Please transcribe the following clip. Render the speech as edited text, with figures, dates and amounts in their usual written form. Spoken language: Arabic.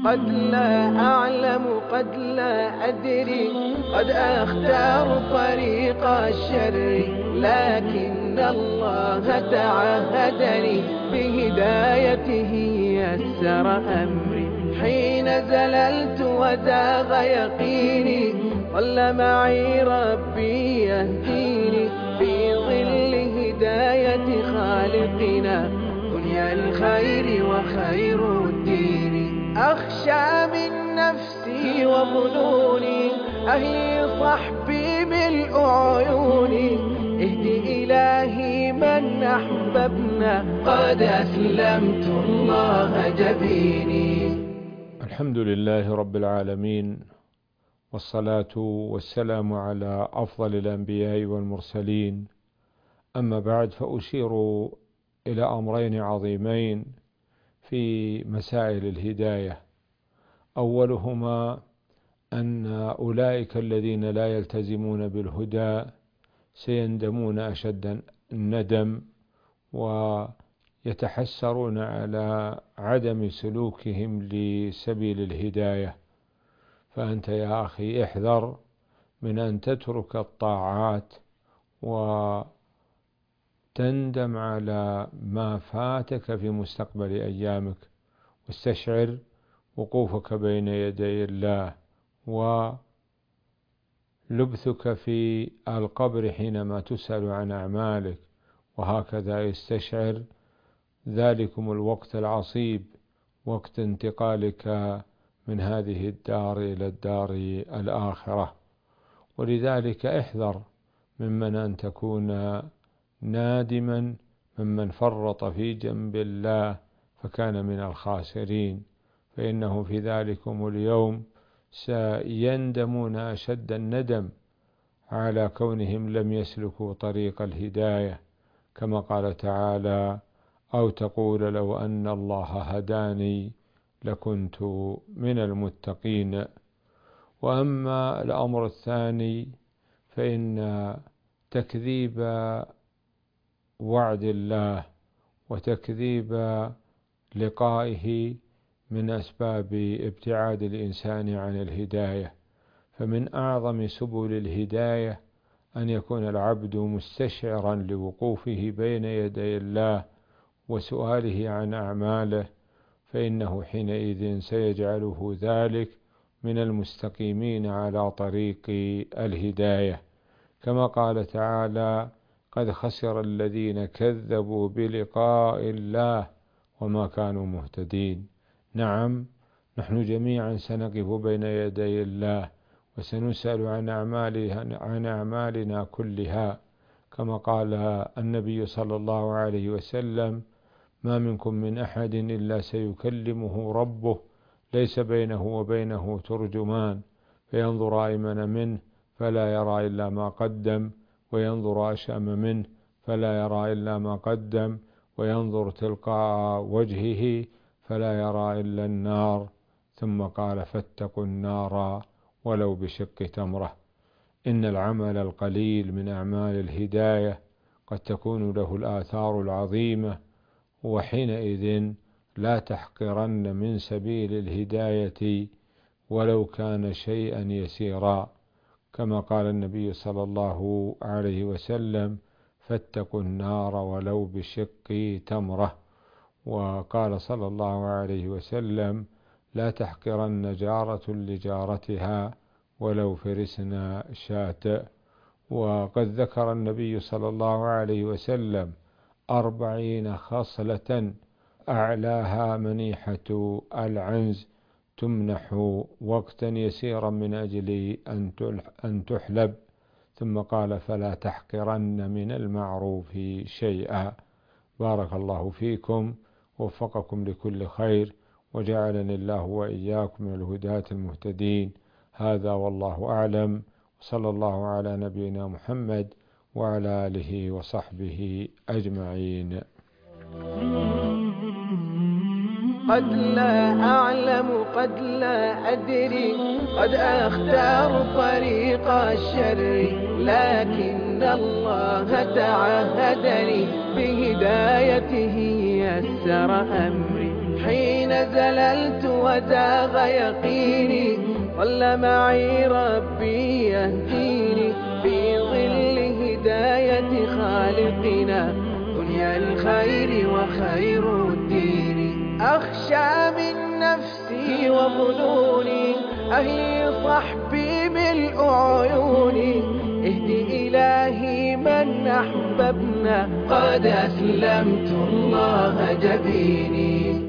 قد لا أعلم قد لا أدري، قد أختار طريق الشر، لكن الله تعهدني بهدايته يسر أمري. حين زللت وزاغ يقيني، ظل معي ربي يهديني، في ظل هداية خالقنا دنيا الخير وخير الدين. أخشى من نفسي وظنوني، أهلي صحبي ملء عيوني، اهدي إلهي من أحببنا، قد أسلمت الله جبيني. الحمد لله رب العالمين، والصلاة والسلام على أفضل الأنبياء والمرسلين. أما بعد، فأشير إلى أمرين عظيمين في مسائل الهداية. أولهما أن أولئك الذين لا يلتزمون بالهدى سيندمون أشد الندم، ويتحسرون على عدم سلوكهم لسبيل الهداية. فأنت يا أخي احذر من أن تترك الطاعات وتندم على ما فاتك في مستقبل أيامك، واستشعر وقوفك بين يدي الله ولبثك في القبر حينما تسأل عن أعمالك، وهكذا يستشعر ذلكم الوقت العصيب، وقت انتقالك من هذه الدار إلى الدار الآخرة. ولذلك احذر ممن أن تكون نادما ممن فرط في جنب الله فكان من الخاسرين، فإنه في ذلكم اليوم سيندمون أشد الندم على كونهم لم يسلكوا طريق الهداية، كما قال تعالى: أو تقول لو أن الله هداني لكنت من المتقين. وأما الأمر الثاني، فإن تكذيب وعد الله وتكذيب لقائه من أسباب ابتعاد الإنسان عن الهداية. فمن أعظم سبل الهداية أن يكون العبد مستشعرا لوقوفه بين يدي الله وسؤاله عن أعماله، فإنه حينئذ سيجعله ذلك من المستقيمين على طريق الهداية، كما قال تعالى: قد خسر الذين كذبوا بلقاء الله وما كانوا مهتدين. نعم، نحن جميعا سنقف بين يدي الله وسنسأل عن أعمالنا كلها، كما قال النبي صلى الله عليه وسلم: ما منكم من أحد إلا سيكلمه ربه ليس بينه وبينه ترجمان، فينظر أيمن منه فلا يرى إلا ما قدم، وينظر أشأم منه فلا يرى إلا ما قدم، وينظر تلقاء وجهه فلا يرى إلا النار. ثم قال: فاتقوا النار ولو بشق تمرة. إن العمل القليل من أعمال الهداية قد تكون له الآثار العظيمة، وحينئذ لا تحقرن من سبيل الهداية ولو كان شيئا يسيرا، كما قال النبي صلى الله عليه وسلم: فاتقوا النار ولو بشق تمرة. وقال صلى الله عليه وسلم: لا تحقرن جارة لجارتها ولو فرسنا شاة. وقد ذكر النبي صلى الله عليه وسلم 40 خصلة أعلاها منيحة العنز تمنح وقتا يسيرا من أجل أن تحلب، ثم قال: فلا تحقرن من المعروف شيئا. بارك الله فيكم، ووفقكم لكل خير، وجعلني الله وإياكم من الهداة المهتدين. هذا والله أعلم، وصلى الله على نبينا محمد وعلى آله وصحبه أجمعين. قد لا أعلم قد لا أدري، قد أختار طريق الشر، لكن الله تعهدني بهدايته يسر أمري. حين زللت وزاغ يقيني ظل معي ربي يهديني في ظل هداية خالقنا دنيا الخير وخير الدين. أخشى من نفسي وظنوني أهلي صحبي ملء عيوني اهدي إلهي من أحببنا قد أسلمت الله جبيني.